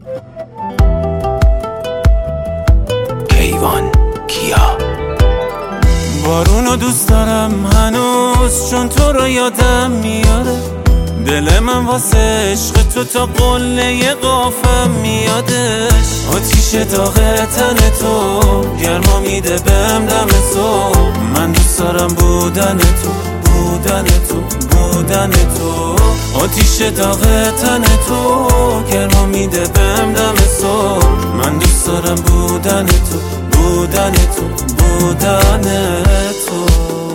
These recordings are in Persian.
کیوان کیا. بارونو دوست دارم هنوز، چون تو رو یادم میاره. دل من واسه عشق تو تا قله قافم میادش. آتیش داغ تن تو گرما میده بهم دم صبح. من دوست دارم بودن تو، بودن تو، بودن تو. آتیش داغ تن تو گرما میده بهم دم صبح. من دوست دارم بودن تو، بودن تو، بودن تو.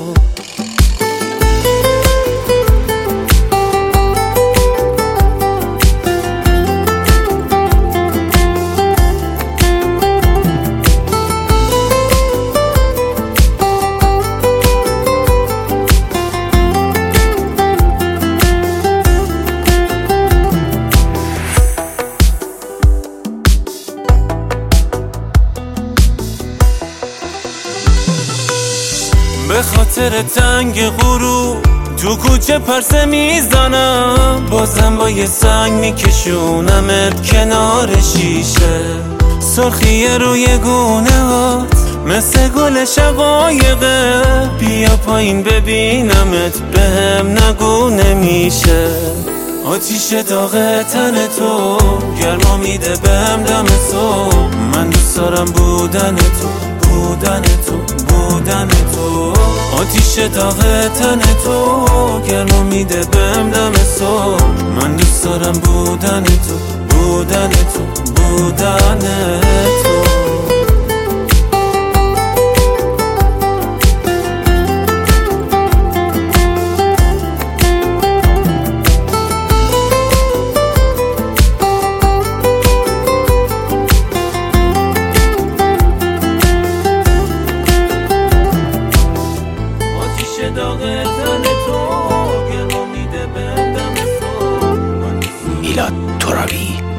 به خاطر تنگ غروب تو کوچه پرسه میزنم. بازم با یه سنگ میکشونمت کنار شیشه. سرخی روی گونه هات مثل گل شقایقه. بیا پایین ببینمت بهم نگو نمیشه. آتیش داغ تن تو گرما میده بهم دم صبح. من دوست دارم بودن تو، بودن تو، بودن تو. آتیش داغ تن تو گرما میده بهم دم صبح. من دوست دارم بودن تو، بودن تو، بودن تو. میلاد ترابی.